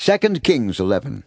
2 Kings 11.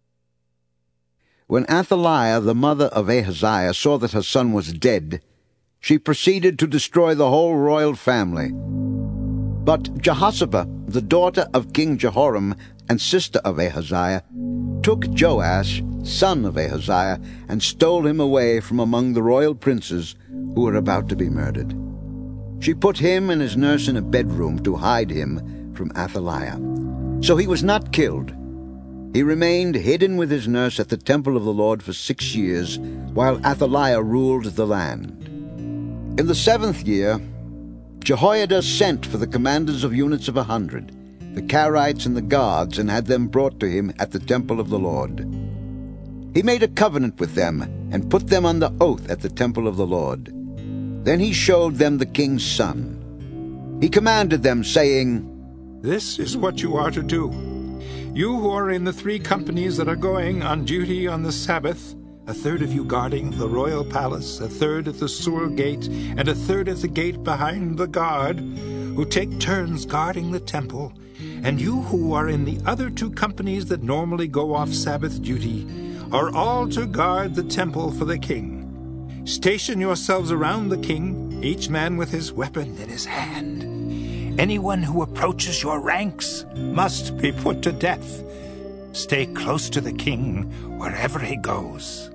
When Athaliah, the mother of Ahaziah, saw that her son was dead, she proceeded to destroy the whole royal family. But Jehoshaphat, the daughter of King Jehoram and sister of Ahaziah, took Joash, son of Ahaziah, and stole him away from among the royal princes who were about to be murdered. She put him and his nurse in a bedroom to hide him from Athaliah. So he was not killed. He remained hidden with his nurse at the temple of the Lord for 6 years, while Athaliah ruled the land. In the 7th year, Jehoiada sent for the commanders of units of 100, the Carites and the guards, and had them brought to him at the temple of the Lord. He made a covenant with them, and put them under oath at the temple of the Lord. Then he showed them the king's son. He commanded them, saying, "This is what you are to do. You who are in the 3 companies that are going on duty on the Sabbath, a third of you guarding the royal palace, a third at the sewer gate, and a third at the gate behind the guard, who take turns guarding the temple, and you who are in the other 2 companies that normally go off Sabbath duty, are all to guard the temple for the king. Station yourselves around the king, each man with his weapon in his hand. Anyone who approaches your ranks must be put to death. Stay close to the king wherever he goes."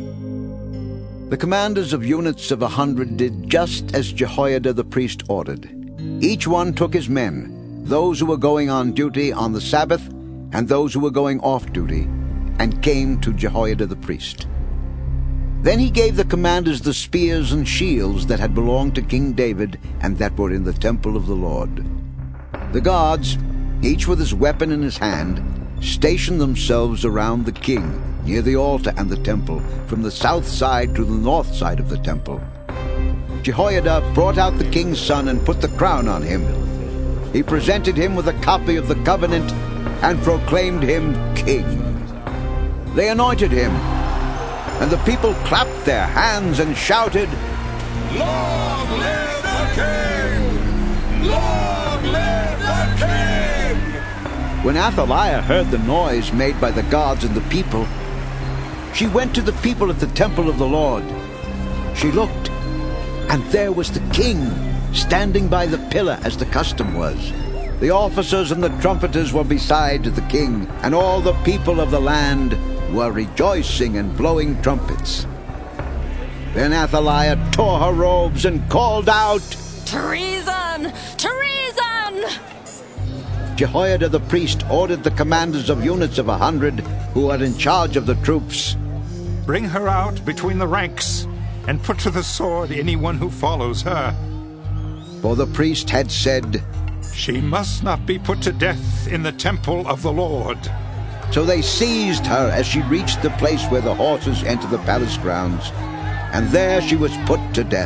The commanders of units of 100 did just as Jehoiada the priest ordered. Each one took his men, those who were going on duty on the Sabbath and those who were going off duty, and came to Jehoiada the priest. Then he gave the commanders the spears and shields that had belonged to King David and that were in the temple of the Lord. The guards, each with his weapon in his hand, stationed themselves around the king, near the altar and the temple, from the south side to the north side of the temple. Jehoiada brought out the king's son and put the crown on him. He presented him with a copy of the covenant and proclaimed him king. They anointed him, and the people clapped their hands and shouted, "Long live the king! Long live the king!" When Athaliah heard the noise made by the guards and the people, she went to the people at the temple of the Lord. She looked, and there was the king, standing by the pillar as the custom was. The officers and the trumpeters were beside the king, and all the people of the land were rejoicing and blowing trumpets. Then Athaliah tore her robes and called out, "Treason! Treason!" Jehoiada the priest ordered the commanders of units of 100 who were in charge of the troops, "Bring her out between the ranks, and put to the sword anyone who follows her." For the priest had said, "She must not be put to death in the temple of the Lord." So they seized her as she reached the place where the horses enter the palace grounds, and there she was put to death.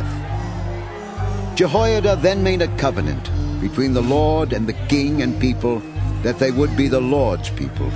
Jehoiada then made a covenant between the Lord and the king and people that they would be the Lord's people.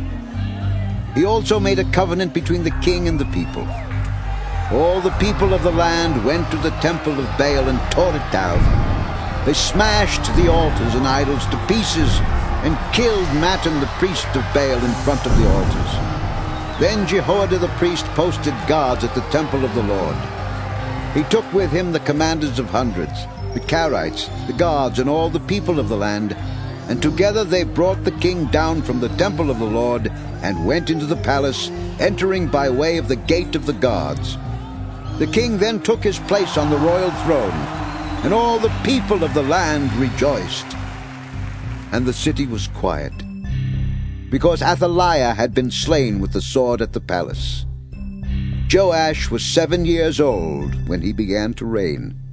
He also made a covenant between the king and the people. All the people of the land went to the temple of Baal and tore it down. They smashed the altars and idols to pieces and killed Mattan the priest of Baal in front of the altars. Then Jehoiada the priest posted guards at the temple of the Lord. He took with him the commanders of hundreds, the Carites, the guards, and all the people of the land, and together they brought the king down from the temple of the Lord and went into the palace, entering by way of the gate of the guards. The king then took his place on the royal throne, and all the people of the land rejoiced. And the city was quiet, because Athaliah had been slain with the sword at the palace. Joash was 7 years old when he began to reign,